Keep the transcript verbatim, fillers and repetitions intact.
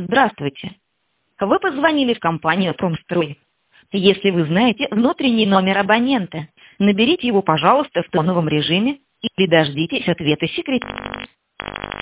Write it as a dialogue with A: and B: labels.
A: Здравствуйте. Вы позвонили в компанию «Промстрой». Если вы знаете внутренний номер абонента, наберите его, пожалуйста, в тоновом режиме или дождитесь ответа секретаря.